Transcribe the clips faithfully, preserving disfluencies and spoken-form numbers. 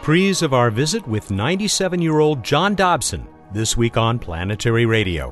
reprise of our visit with ninety-seven-year-old John Dobson this week on Planetary Radio.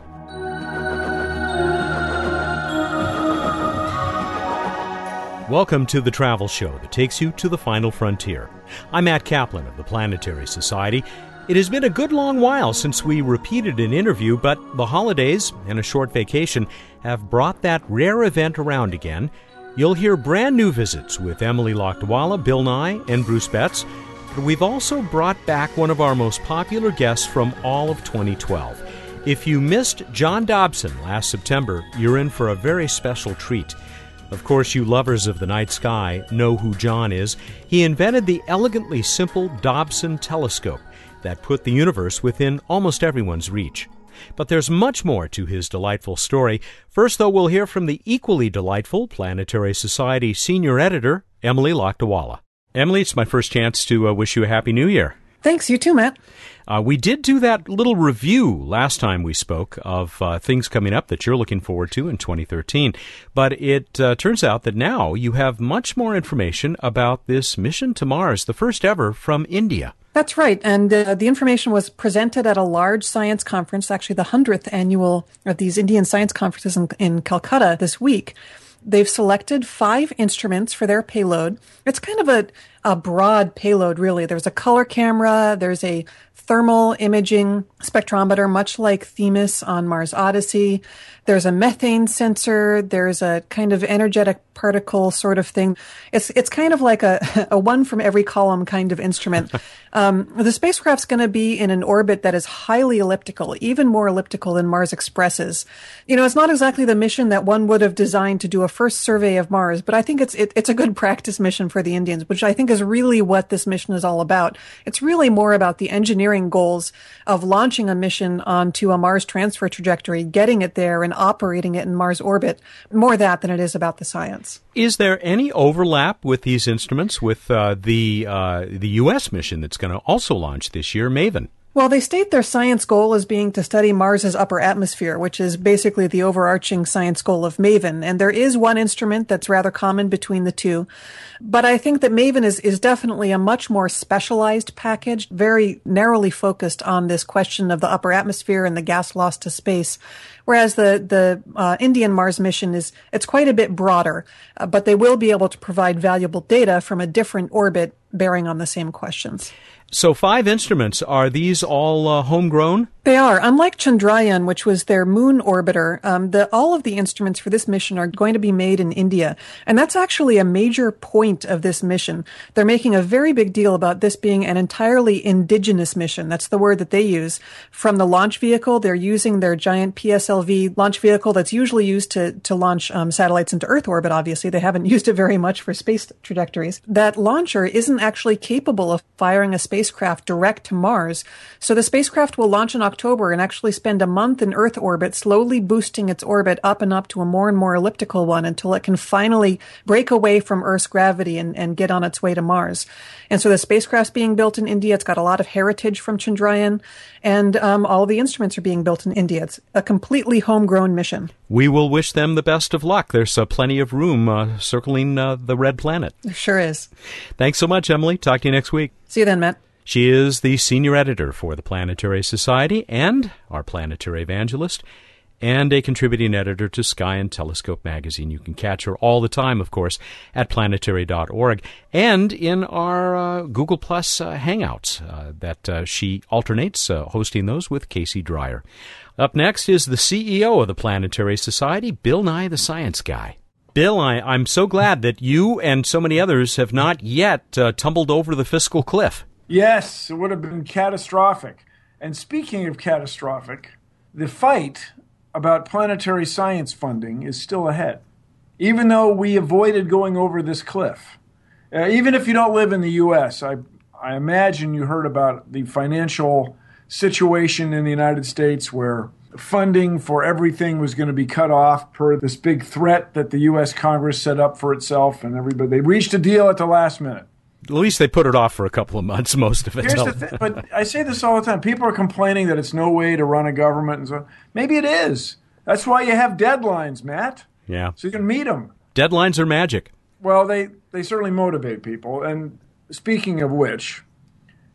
Welcome to the travel show that takes you to the final frontier. I'm Matt Kaplan of the Planetary Society. It has been a good long while since we repeated an interview, but the holidays and a short vacation have brought that rare event around again. You'll hear brand new visits with Emily Lakdawalla, Bill Nye, and Bruce Betts. But we've also brought back one of our most popular guests from all of twenty twelve. If you missed John Dobson last September, you're in for a very special treat. Of course, you lovers of the night sky know who John is. He invented the elegantly simple Dobson telescope that put the universe within almost everyone's reach. But there's much more to his delightful story. First, though, we'll hear from the equally delightful Planetary Society senior editor, Emily Lakdawalla. Emily, it's my first chance to uh, wish you a Happy New Year. Thanks, you too, Matt. Uh, we did do that little review last time we spoke of uh, things coming up that you're looking forward to in twenty thirteen. But it uh, turns out that now you have much more information about this mission to Mars, the first ever from India. That's right. And uh, the information was presented at a large science conference, actually the hundredth annual of these Indian science conferences in, in Calcutta this week. They've selected five instruments for their payload. It's kind of a, a broad payload, really. There's a color camera, there's a thermal imaging spectrometer, much like Themis on Mars Odyssey. There's a methane sensor. There's a kind of energetic particle sort of thing. It's it's kind of like a, a one from every column kind of instrument. Um, the spacecraft's going to be in an orbit that is highly elliptical, even more elliptical than Mars Express is. You know, it's not exactly the mission that one would have designed to do a first survey of Mars, but I think it's it, it's a good practice mission for the Indians, which I think is really what this mission is all about. It's really more about the engineering goals of launching a mission onto a Mars transfer trajectory, getting it there, and operating it in Mars orbit. More that than it is about the science. Is there any overlap with these instruments with uh, the uh, the U S mission that's going to also launch this year, MAVEN? Well, they state their science goal as being to study Mars's upper atmosphere, which is basically the overarching science goal of MAVEN. And there is one instrument that's rather common between the two. But I think that MAVEN is, is definitely a much more specialized package, very narrowly focused on this question of the upper atmosphere and the gas loss to space. Whereas the, the uh, Indian Mars mission is, it's quite a bit broader, uh, but they will be able to provide valuable data from a different orbit bearing on the same questions. So five instruments, are these all uh, homegrown? They are. Unlike Chandrayaan, which was their moon orbiter, um, the, all of the instruments for this mission are going to be made in India. And that's actually a major point of this mission. They're making a very big deal about this being an entirely indigenous mission. That's the word that they use. From the launch vehicle, they're using their giant P S L V launch vehicle that's usually used to, to launch um, satellites into Earth orbit, obviously. They haven't used it very much for space trajectories. That launcher isn't actually capable of firing a spacecraft direct to Mars. So the spacecraft will launch in October and actually spend a month in Earth orbit, slowly boosting its orbit up and up to a more and more elliptical one until it can finally break away from Earth's gravity and, and get on its way to Mars. And so the spacecraft's being built in India. It's got a lot of heritage from Chandrayaan, and um, all the instruments are being built in India. It's a completely homegrown mission. We will wish them the best of luck. There's uh, plenty of room uh, circling uh, the red planet. There sure is. Thanks so much, Emily. Talk to you next week. See you then, Matt. She is the senior editor for the Planetary Society and our planetary evangelist, and a contributing editor to Sky and Telescope magazine. You can catch her all the time, of course, at planetary dot org and in our uh, Google Plus uh, Hangouts uh, that uh, she alternates, uh, hosting those with Casey Dreyer. Up next is the C E O of the Planetary Society, Bill Nye the Science Guy. Bill, I, I'm so glad that you and so many others have not yet uh, tumbled over the fiscal cliff. Yes, it would have been catastrophic. And speaking of catastrophic, the fight about planetary science funding is still ahead, even though we avoided going over this cliff. Uh, even if you don't live in the U S, I, I imagine you heard about the financial situation in the United States where funding for everything was going to be cut off per this big threat that the U S Congress set up for itself, and everybody, they reached a deal at the last minute. At least they put it off for a couple of months, most of it. Here's the thing, but I say this all the time. People are complaining that it's no way to run a government and so on. Maybe it is. That's why you have deadlines, Matt. Yeah. So you can meet them. Deadlines are magic. Well, they, they certainly motivate people. And speaking of which,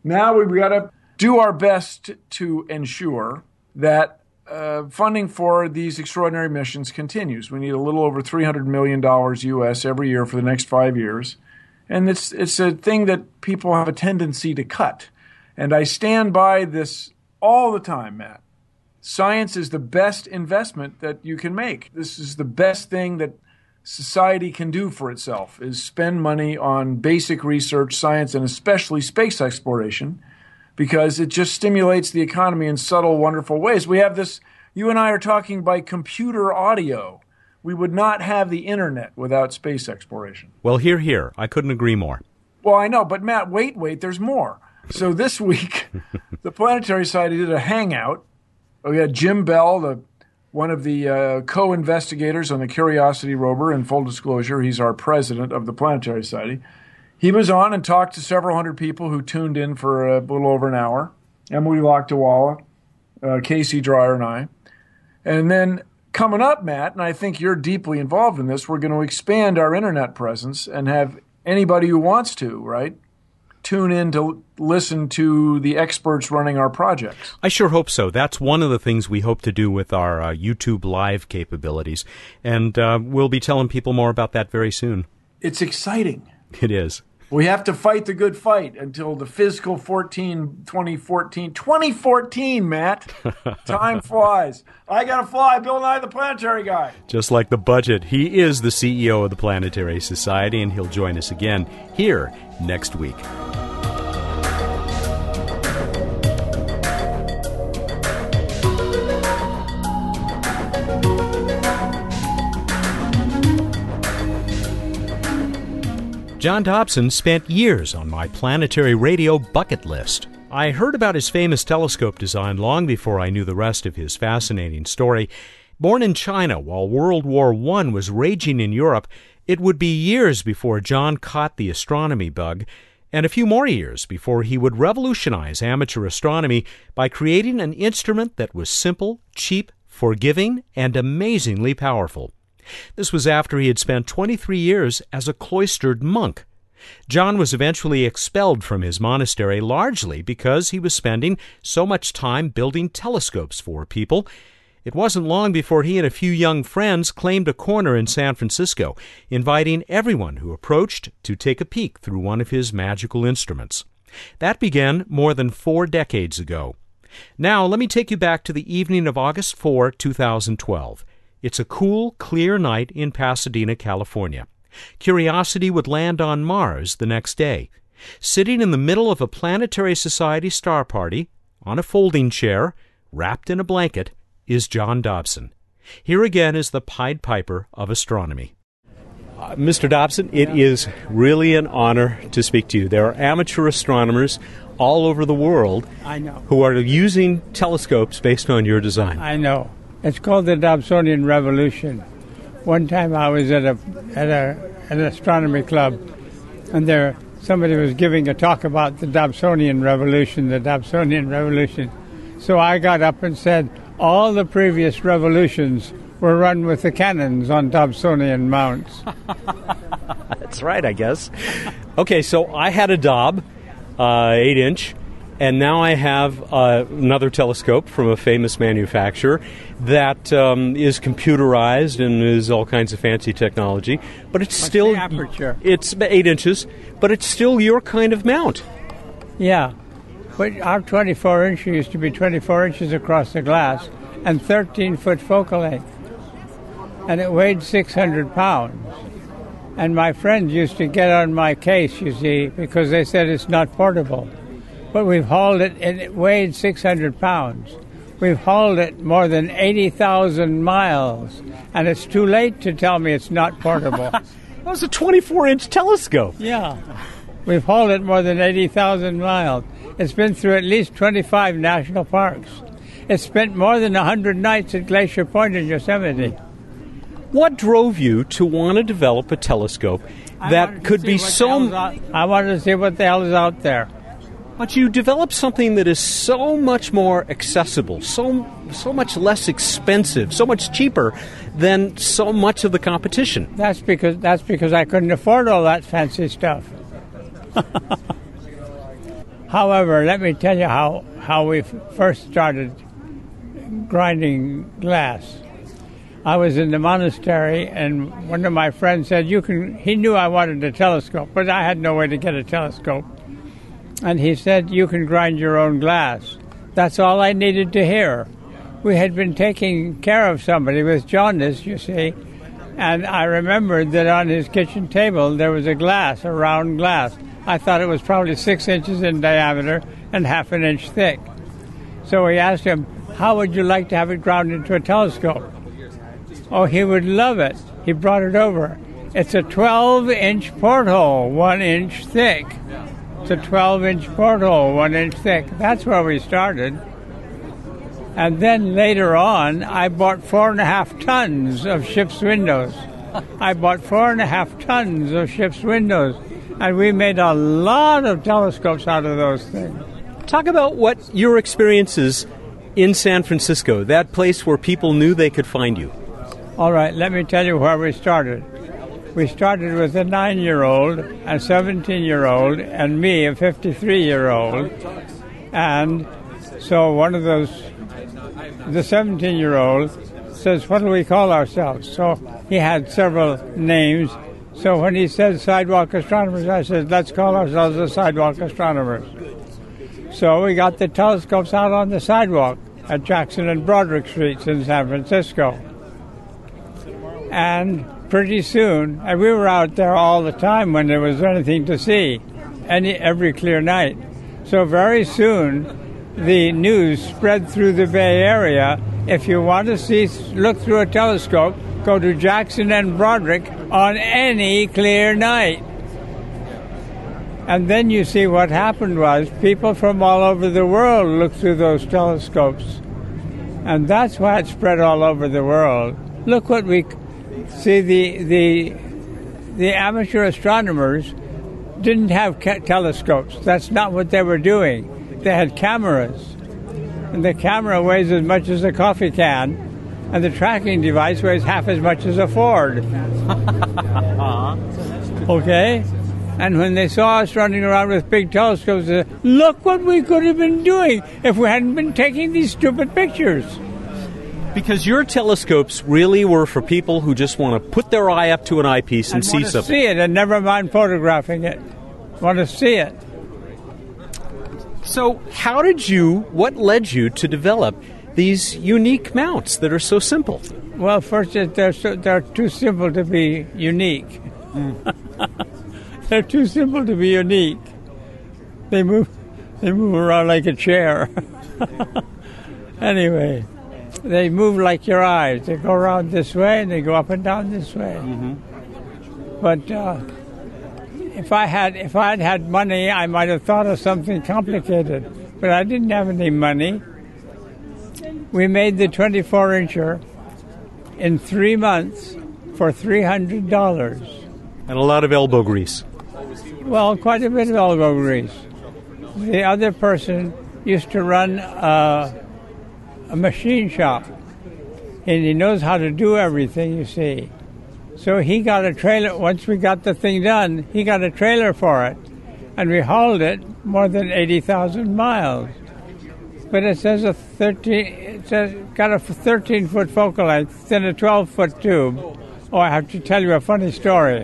Now we've got to do our best to ensure that uh, funding for these extraordinary missions continues. We need a little over three hundred million dollars U S every year for the next five years. And it's, it's a thing that people have a tendency to cut. And I stand by this all the time, Matt. Science is the best investment that you can make. This is the best thing that society can do for itself, is spend money on basic research, science, and especially space exploration, because it just stimulates the economy in subtle, wonderful ways. We have this, you and I are talking by computer audio. We would not have the internet without space exploration. Well, hear, hear. I couldn't agree more. Well, I know, but Matt, wait, wait, there's more. So this week, the Planetary Society did a hangout. We had Jim Bell, the one of the uh, co-investigators on the Curiosity rover. In full disclosure, he's our president of the Planetary Society. He was on and talked to several hundred people who tuned in for a little over an hour. Emily Lakdawalla, uh, Casey Dreyer, and I. And then coming up, Matt, and I think you're deeply involved in this, we're going to expand our internet presence and have anybody who wants to, right, tune in to listen to the experts running our projects. I sure hope so. That's one of the things we hope to do with our uh, YouTube Live capabilities. And uh, we'll be telling people more about that very soon. It's exciting. It is. We have to fight the good fight until the fiscal fourteen, twenty fourteen, twenty fourteen, Matt. Time flies. I got to fly. Bill Nye, the Planetary Guy. Just like the budget, he is the C E O of the Planetary Society, and he'll join us again here next week. John Dobson spent years on my planetary radio bucket list. I heard about his famous telescope design long before I knew the rest of his fascinating story. Born in China while World War One was raging in Europe, it would be years before John caught the astronomy bug, and a few more years before he would revolutionize amateur astronomy by creating an instrument that was simple, cheap, forgiving, and amazingly powerful. This was after he had spent twenty-three years as a cloistered monk. John was eventually expelled from his monastery largely because he was spending so much time building telescopes for people. It wasn't long before he and a few young friends claimed a corner in San Francisco, inviting everyone who approached to take a peek through one of his magical instruments. That began more than four decades ago. Now, let me take you back to the evening of August fourth, two thousand twelve. It's a cool, clear night in Pasadena, California. Curiosity would land on Mars the next day. Sitting in the middle of a Planetary Society star party, on a folding chair, wrapped in a blanket, is John Dobson. Here again is the Pied Piper of astronomy. Uh, Mister Dobson, it yeah. is really an honor to speak to you. There are amateur astronomers all over the world I know. who are using telescopes based on your design. I know. It's called the Dobsonian Revolution. One time I was at a at a an astronomy club, and there somebody was giving a talk about the Dobsonian Revolution, the Dobsonian Revolution. So I got up and said, all the previous revolutions were run with the cannons on Dobsonian mounts. That's right, I guess. Okay, so I had a Dob, uh, eight inch, and now I have uh, another telescope from a famous manufacturer that um, is computerized and is all kinds of fancy technology. But it's What's still the aperture? It's eight inches, but it's still your kind of mount. Yeah, but our twenty-four inch used to be twenty-four inches across the glass and thirteen foot focal length, and it weighed six hundred pounds. And my friends used to get on my case, you see, because they said it's not portable. But we've hauled it, and it weighed six hundred pounds. We've hauled it more than eighty thousand miles, and it's too late to tell me it's not portable. That was a twenty-four inch telescope. Yeah. We've hauled it more than eighty thousand miles. It's been through at least twenty-five national parks. It's spent more than one hundred nights at Glacier Point in Yosemite. What drove you to want to develop a telescope that could be so... I wanted to see what the hell is out there. But you developed something that is so much more accessible, so so much less expensive, so much cheaper than so much of the competition. That's because that's because I couldn't afford all that fancy stuff. However, let me tell you how, how we f- first started grinding glass. I was in the monastery, and one of my friends said, "You can." He knew I wanted a telescope, but I had no way to get a telescope. And he said, "You can grind your own glass." That's all I needed to hear. We had been taking care of somebody with jaundice, you see, and I remembered that on his kitchen table there was a glass, a round glass. I thought it was probably six inches in diameter and half an inch thick. So we asked him, "How would you like to have it ground into a telescope?" Oh, he would love it. He brought it over. It's a twelve-inch porthole, one inch thick. It's a twelve-inch porthole, one inch thick. That's where we started. And then later on, I bought four and a half tons of ship's windows. I bought four and a half tons of ship's windows. And we made a lot of telescopes out of those things. Talk about what your experiences in San Francisco, that place where people knew they could find you. All right, let me tell you where we started. We started with a nine-year-old, a seventeen-year-old, and me, a fifty-three-year-old. And so one of those, the seventeen-year-old says, "What do we call ourselves?" So he had several names. So when he said sidewalk astronomers, I said, "Let's call ourselves the sidewalk astronomers." So we got the telescopes out on the sidewalk at Jackson and Broderick Streets in San Francisco. And pretty soon, and we were out there all the time when there was anything to see, any every clear night. So very soon, the news spread through the Bay Area. If you want to see, look through a telescope, go to Jackson and Broderick on any clear night. And then you see what happened was people from all over the world looked through those telescopes. And that's why it spread all over the world. Look what we see, the the the amateur astronomers didn't have ca- telescopes. That's not what they were doing. They had cameras. And the camera weighs as much as a coffee can, and the tracking device weighs half as much as a Ford. Okay? And when they saw us running around with big telescopes, they said, "Look what we could have been doing if we hadn't been taking these stupid pictures." Because your telescopes really were for people who just want to put their eye up to an eyepiece and, and see something. See it, and never mind photographing it. Want to see it. So how did you, what led you to develop these unique mounts that are so simple? Well, first, they're, so, they're too simple to be unique. Mm. They're too simple to be unique. They move, they move around like a chair. Anyway. They move like your eyes. They go around this way and they go up and down this way. Mm-hmm. But uh, if I had if I had had money, I might have thought of something complicated. But I didn't have any money. We made the twenty-four incher in three months for three hundred dollars. And a lot of elbow grease. Well, quite a bit of elbow grease. The other person used to run Uh, a machine shop, and he knows how to do everything, you see. So he got a trailer. Once we got the thing done, he got a trailer for it, and we hauled it more than eighty thousand miles. But it says a thirteen, it says got a thirteen foot focal length, then a twelve foot tube. Oh, I have to tell you a funny story.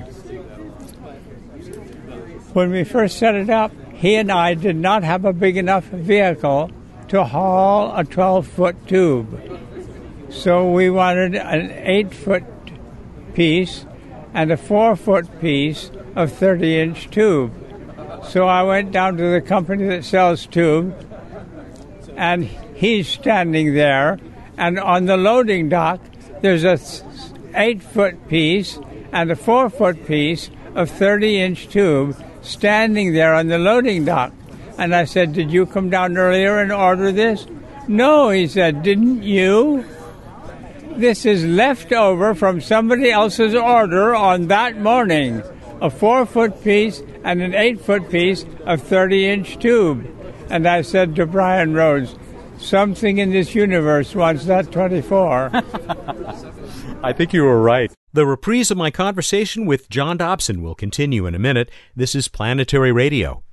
When we first set it up, he and I did not have a big enough vehicle to haul a twelve foot tube. So we wanted an eight foot piece and a four foot piece of thirty inch tube. So I went down to the company that sells tube, and he's standing there, and on the loading dock there's a eight foot piece and a four foot piece of thirty inch tube standing there on the loading dock. And I said, "Did you come down earlier and order this?" "No," he said, "didn't you? This is left over from somebody else's order on that morning. A four-foot piece and an eight-foot piece of thirty-inch tube." And I said to Brian Rhodes, "Something in this universe wants that twenty-four." I think you were right. The reprise of my conversation with John Dobson will continue in a minute. This is Planetary Radio.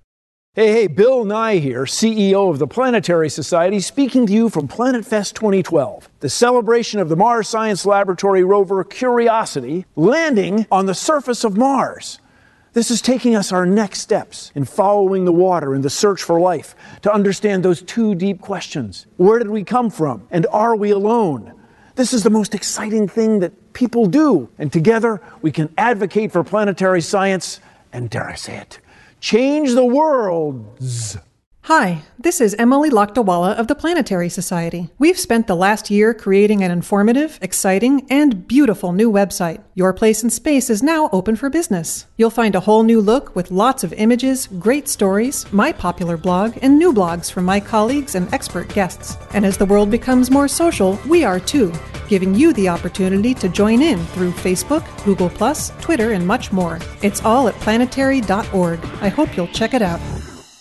Hey, hey, Bill Nye here, C E O of the Planetary Society, speaking to you from Planet Fest twenty twelve, the celebration of the Mars Science Laboratory rover Curiosity landing on the surface of Mars. This is taking us our next steps in following the water in the search for life to understand those two deep questions. Where did we come from? And are we alone? This is the most exciting thing that people do. And together we can advocate for planetary science and, dare I say it, change the world's. Hi, this is Emily Lakdawala of the Planetary Society. We've spent the last year creating an informative, exciting, and beautiful new website. Your Place in Space is now open for business. You'll find a whole new look with lots of images, great stories, my popular blog, and new blogs from my colleagues and expert guests. And as the world becomes more social, we are too, giving you the opportunity to join in through Facebook, Google plus, Twitter, and much more. It's all at planetary dot org. I hope you'll check it out.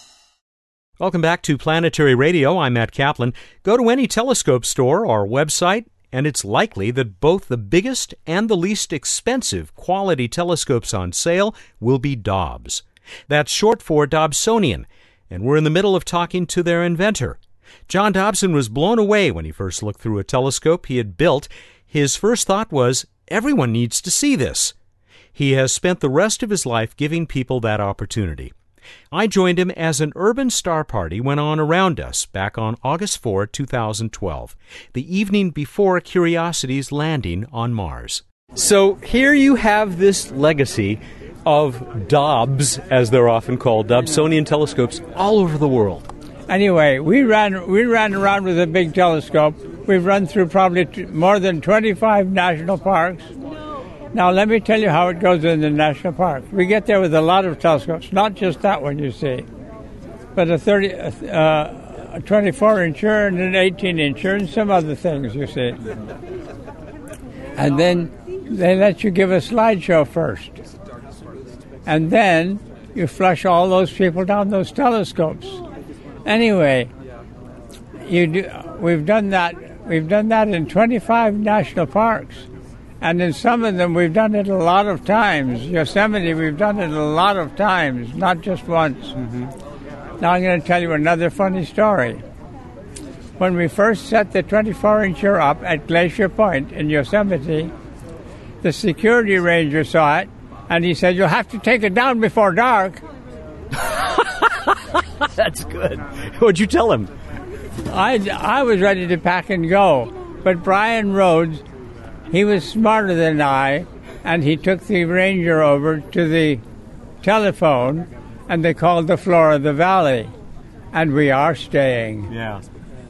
Welcome back to Planetary Radio. I'm Matt Kaplan. Go to any telescope store or website, and it's likely that both the biggest and the least expensive quality telescopes on sale will be Dobbs. That's short for Dobsonian, and we're in the middle of talking to their inventor. John Dobson was blown away when he first looked through a telescope he had built. His first thought was, everyone needs to see this. He has spent the rest of his life giving people that opportunity. I joined him as an urban star party went on around us back on August fourth, two thousand twelve, the evening before Curiosity's landing on Mars. So here you have this legacy of Dobbs, as they're often called, Dobsonian telescopes all over the world. Anyway, we ran we ran around with a big telescope. We've run through probably t- more than twenty-five national parks. Now, let me tell you how it goes in the national park. We get there with a lot of telescopes, not just that one you see, but a thirty, uh, a twenty-four incher and an eighteen incher and some other things you see. And then they let you give a slideshow first. And then you flush all those people down those telescopes. Anyway, you do, we've done that. We've done that in twenty-five national parks. And in some of them, we've done it a lot of times. Yosemite, we've done it a lot of times, not just once. Mm-hmm. Now I'm going to tell you another funny story. When we first set the twenty-four incher up at Glacier Point in Yosemite, the security ranger saw it, and he said, "You'll have to take it down before dark." That's good. What'd you tell him? I, I was ready to pack and go, but Brian Rhodes, he was smarter than I, and he took the ranger over to the telephone, and they called the floor of the valley, and we are staying. Yeah.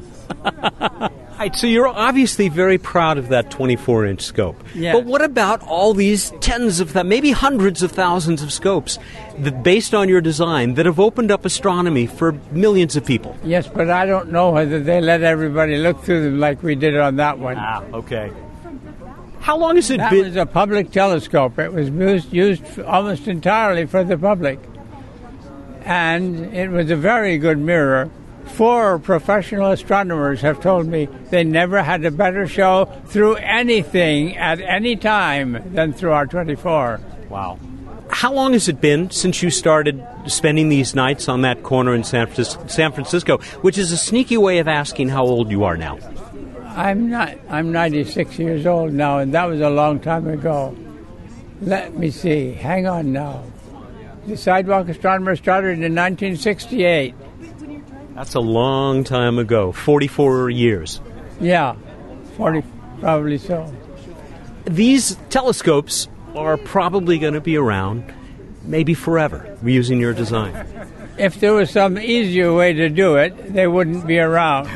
Right, so you're obviously very proud of that twenty-four inch scope. Yes. But what about all these tens of, th- maybe hundreds of thousands of scopes that, based on your design, that have opened up astronomy for millions of people? Yes, but I don't know whether they let everybody look through them like we did on that one. Ah, okay. How long has it that been? That was a public telescope. It was used, used almost entirely for the public. And it was a very good mirror. Four professional astronomers have told me they never had a better show through anything at any time than through our twenty-four. Wow. How long has it been since you started spending these nights on that corner in San Francisco, San Francisco, which is a sneaky way of asking how old you are now? I'm not. I'm ninety-six years old now, and that was a long time ago. Let me see. Hang on now. The Sidewalk Astronomer started in nineteen sixty-eight. That's a long time ago. forty-four years. Yeah, forty, probably so. These telescopes are probably going to be around maybe forever using your design. If there was some easier way to do it, they wouldn't be around.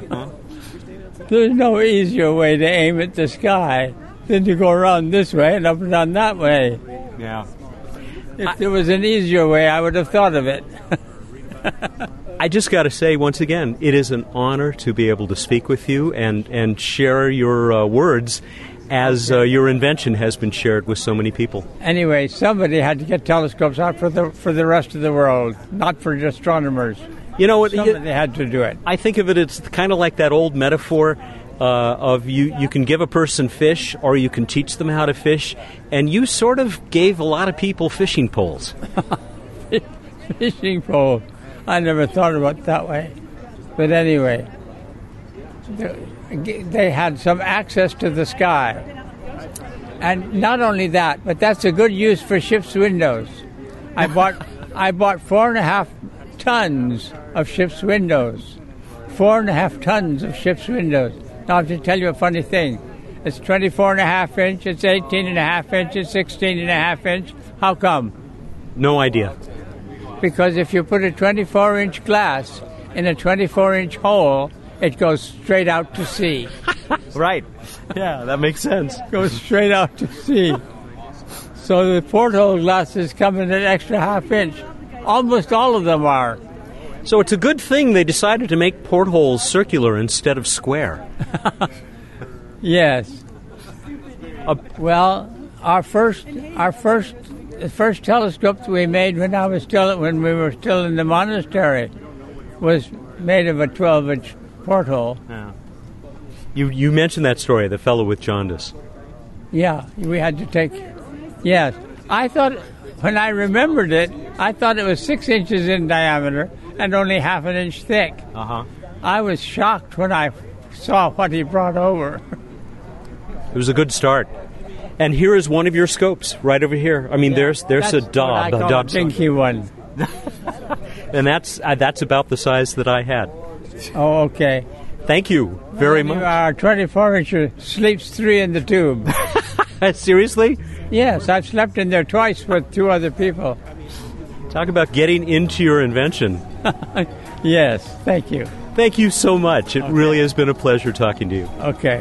There's no easier way to aim at the sky than to go around this way and up and down that way. Yeah. If I, there was an easier way, I would have thought of it. I just got to say, once again, it is an honor to be able to speak with you and, and share your uh, words as uh, your invention has been shared with so many people. Anyway, somebody had to get telescopes out for the for the rest of the world, not for astronomers. You know what? Somebody you, had to do it. I think of it as kind of like that old metaphor uh, of you, you can give a person fish or you can teach them how to fish, and you sort of gave a lot of people fishing poles. Fishing pole. I never thought about it that way. But anyway, they had some access to the sky. And not only that, but that's a good use for ship's windows. I bought I bought four and a half tons of ship's windows. Four and a half tons of ship's windows. Now, I have to tell you a funny thing. It's twenty-four and a half inch, it's eighteen and a half inch, it's sixteen and a half inch. How come? No idea. Because if you put a twenty-four inch glass in a twenty-four inch hole, it goes straight out to sea. Right. Yeah, that makes sense. Goes straight out to sea. So the porthole glasses come in an extra half inch. Almost all of them are. So it's a good thing they decided to make portholes circular instead of square. Yes. Uh, well, our first, our first, the first telescope that we made when I was still, when we were still in the monastery, was made of a twelve inch porthole. Yeah. You you mentioned that story, the fellow with jaundice. Yeah, we had to take. Yes, I thought when I remembered it, I thought it was six inches in diameter and only half an inch thick. Uh huh. I was shocked when I saw what he brought over. It was a good start. And here is one of your scopes right over here. I mean, yeah, there's there's a Dob, a Dob dinky one. And that's uh, that's about the size that I had. Oh, okay. Thank you very much. Our twenty-four incher sleeps three in the tube. Seriously? Yes, I've slept in there twice with two other people. Talk about getting into your invention. Yes, thank you. Thank you so much. It okay. really has been a pleasure talking to you. Okay.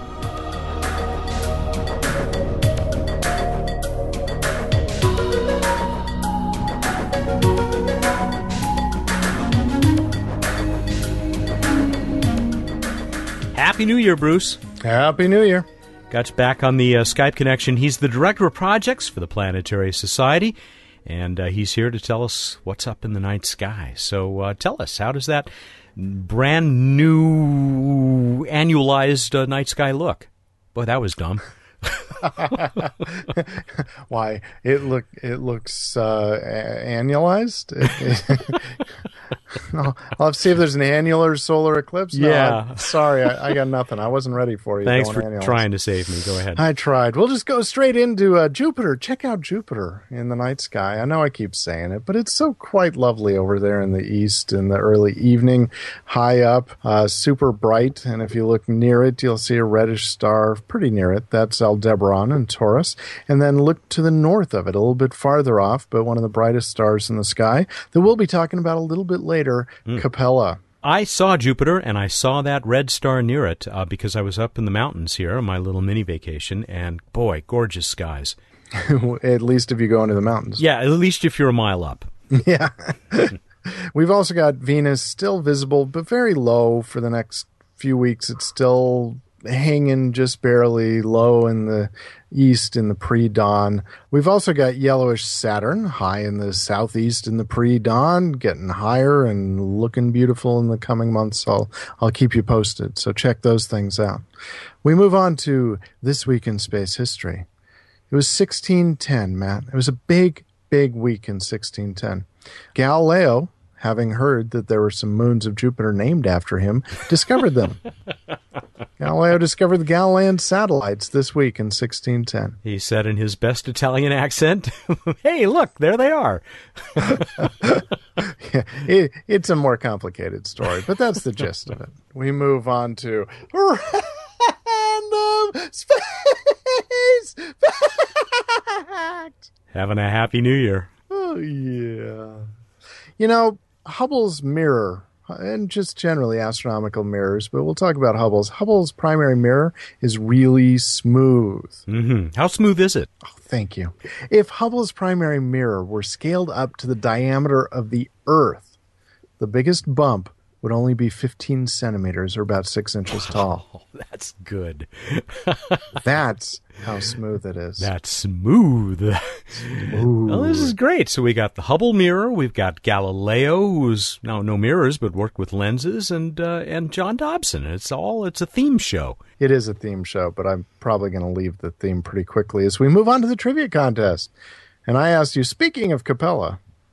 Happy New Year, Bruce. Happy New Year. Got you back on the uh, Skype connection. He's the Director of Projects for the Planetary Society, and uh, he's here to tell us what's up in the night sky. So uh, tell us, how does that brand new annualized uh, night sky look? Boy, that was dumb. Why, it look it looks uh, annualized. I'll, I'll have to see if there's an annular solar eclipse. No, yeah, I'm sorry, I, I got nothing. I wasn't ready for you. Thanks for annualized. Trying to save me. Go ahead. I tried. We'll just go straight into uh, Jupiter. Check out Jupiter in the night sky. I know I keep saying it, but it's so quite lovely over there in the east in the early evening, high up, uh, super bright. And if you look near it, you'll see a reddish star pretty near it. That's Aldebaran in Taurus. And then look to the north of it, a little bit farther off, but one of the brightest stars in the sky that we'll be talking about a little bit later, mm. Capella. I saw Jupiter, and I saw that red star near it uh, because I was up in the mountains here on my little mini vacation, and boy, gorgeous skies. At least if you go into the mountains. Yeah, at least if you're a mile up. Yeah. We've also got Venus still visible, but very low for the next few weeks. It's still hanging just barely low in the east in the pre-dawn. We've also got yellowish Saturn high in the southeast in the pre-dawn, getting higher and looking beautiful in the coming months. I'll, I'll keep you posted, so check those things out. We move on to This Week in Space History. It was sixteen ten, Matt. It was a big, big week in sixteen ten. Galileo, having heard that there were some moons of Jupiter named after him, discovered them. Galileo discovered the Galilean satellites this week in sixteen ten. He said in his best Italian accent, hey, look, there they are. Yeah, it, it's a more complicated story, but that's the gist of it. We move on to Random Space Fact. Having a happy New Year. Oh, yeah. You know, Hubble's mirror, and just generally astronomical mirrors, but we'll talk about Hubble's. Hubble's primary mirror is really smooth. Mm-hmm. How smooth is it? Oh, thank you. If Hubble's primary mirror were scaled up to the diameter of the Earth, the biggest bump would only be fifteen centimeters, or about six inches tall. Oh, that's good. That's how smooth it is. That's smooth. Smooth. Well, this is great. So we got the Hubble mirror. We've got Galileo, who's now no mirrors, but worked with lenses, and uh, and John Dobson. It's all, it's a theme show. It is a theme show, but I'm probably going to leave the theme pretty quickly as we move on to the trivia contest. And I asked you, speaking of Capella,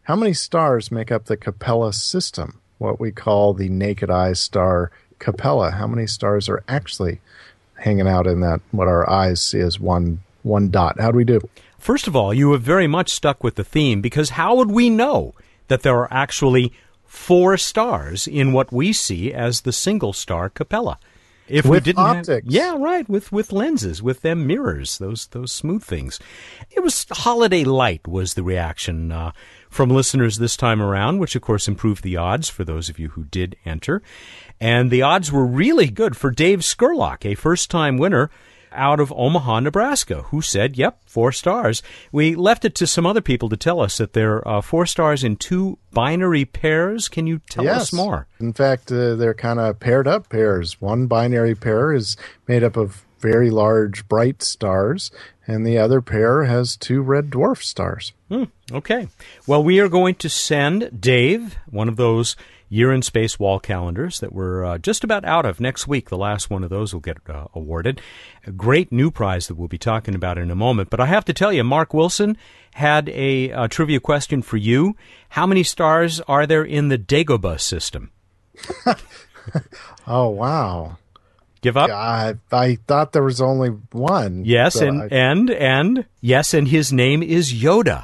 How many stars make up the Capella system, what we call the naked eye star Capella? How many stars are actually hanging out in that, what our eyes see as one one dot? How do we do? First of all, you have very much stuck with the theme, because how would we know that there are actually four stars in what we see as the single star Capella? If with we didn't optics. Have, yeah, right, with, with lenses, with them mirrors, those those smooth things. It was holiday light was the reaction uh, from listeners this time around, which of course improved the odds for those of you who did enter. And the odds were really good for Dave Skurlock, a first-time winner out of Omaha, Nebraska, who said, yep, four stars. We left it to some other people to tell us that there are four stars in two binary pairs. Can you tell yes. us more? In fact, uh, they're kind of paired up pairs. One binary pair is made up of very large, bright stars, and the other pair has two red dwarf stars. Hmm, okay. Well, we are going to send Dave one of those Year in Space wall calendars that we're uh, just about out of. Next week, the last one of those will get uh, awarded. A great new prize that we'll be talking about in a moment. But I have to tell you, Mark Wilson had a, a trivia question for you. How many stars are there in the Dagobah system? Oh, wow. Give up? I, I thought there was only one. Yes, so and, I... and, and, yes, and his name is Yoda.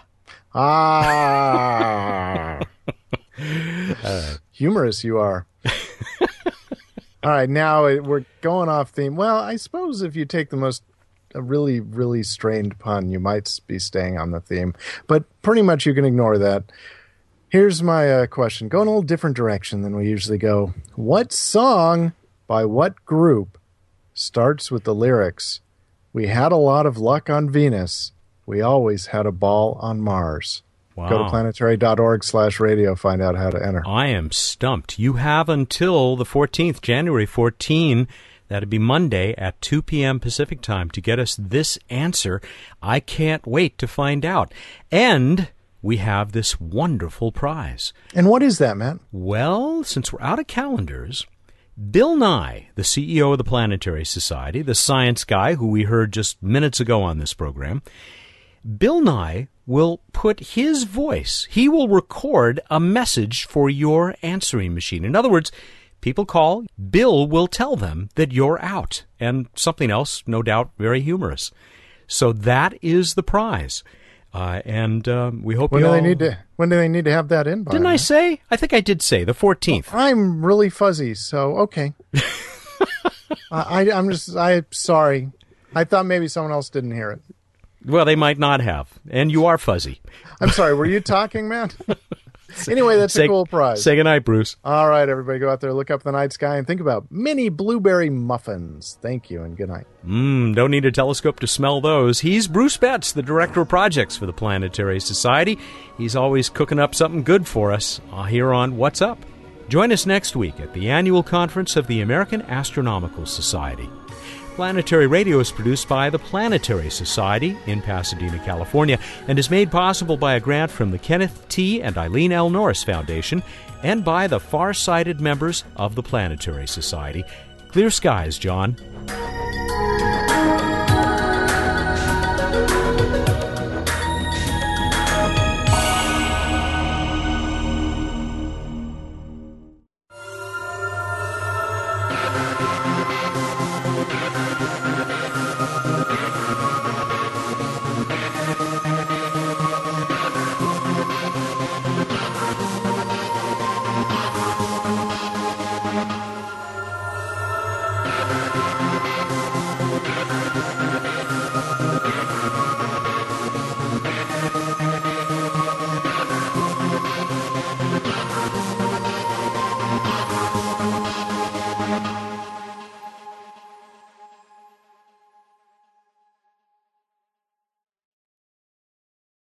Ah. uh, humorous you are. All right, now we're going off theme. Well, I suppose if you take the most a really, really strained pun, you might be staying on the theme. But pretty much you can ignore that. Here's my uh, question. Go in a little different direction than we usually go. What song by what group starts with the lyrics, "We had a lot of luck on Venus. We always had a ball on Mars"? Wow. Go to planetary.org slash radio. Find out how to enter. I am stumped. You have until the fourteenth, January fourteenth, that'd be Monday at two p.m. Pacific time, to get us this answer. I can't wait to find out. And we have this wonderful prize. And what is that, Matt? Well, since we're out of calendars, Bill Nye, the C E O of the Planetary Society, the science guy who we heard just minutes ago on this program, Bill Nye will put his voice, he will record a message for your answering machine. In other words, people call, Bill will tell them that you're out. And something else, no doubt, very humorous. So that is the prize. Uh, and um, we hope when you do all... they need to When do they need to have that in by? Didn't I say? I think I did say, the fourteenth. Well, I'm really fuzzy, so okay. I, I'm just, I'm sorry. I thought maybe someone else didn't hear it. Well, they might not have. And you are fuzzy. I'm sorry, were you talking, Matt? Anyway, that's say, a cool prize. Say goodnight, Bruce. All right, everybody, go out there, look up the night sky, and think about mini blueberry muffins. Thank you, and good night. Mmm, don't need a telescope to smell those. He's Bruce Betts, the Director of Projects for the Planetary Society. He's always cooking up something good for us uh, here on What's Up. Join us next week at the annual conference of the American Astronomical Society. Planetary Radio is produced by the Planetary Society in Pasadena, California, and is made possible by a grant from the Kenneth T. and Eileen L. Norris Foundation and by the far-sighted members of the Planetary Society. Clear skies, John.